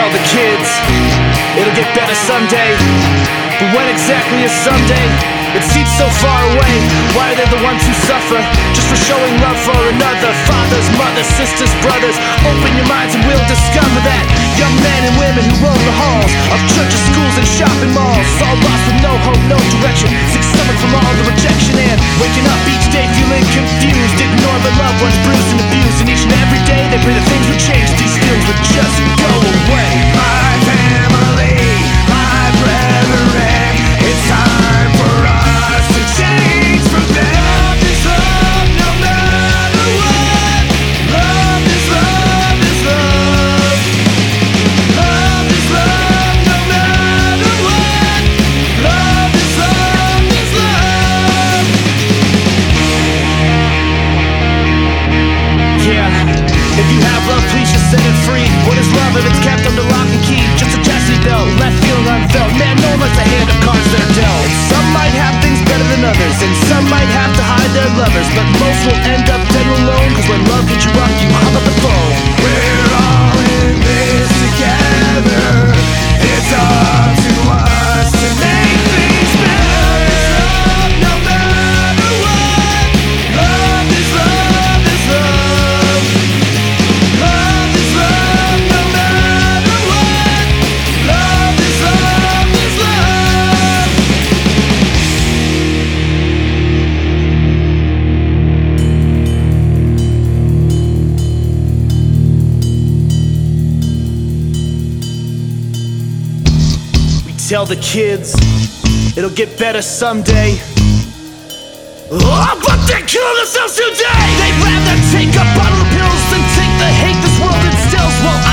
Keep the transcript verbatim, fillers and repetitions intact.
tell the kids it'll get better someday. But when exactly is someday? It seems so far away. Why are they the ones who suffer just for showing love for another? Fathers, mothers, sisters, brothers, open your minds and we'll discover that young men and women who roam the halls of churches, schools and shopping malls, all lost with no hope, no direction, sick stomach from all the rejection, and waking up each day feeling confused, ignoring their loved ones bruised and abused. And each and every day they pray that things would change, these feelings would just go away. My family, my brethren, it's time for us to change from them. Love is love, no matter what. Love is love is love. Love is love, no matter what. Love is love is love. Yeah, if you have love, please just set it free. What is love if it's kept under lock and key? Just a Jesse belt, left feeling unfelt. Man, no one likes a hand of cards that are dealt. And some might have things better than others, and some might have to hide their lovers, but most will end up dead alone, cause when love hits you up, you hung up the phone. We're all in this together. It's up to us to make things better. Love, no matter what. Love is love is love. Love is love, no matter what. Love is love is love. We tell the kids it'll get better someday. Oh, but they're killing themselves today. They'd rather take a bottle of pills than take the hate this world instills. Well,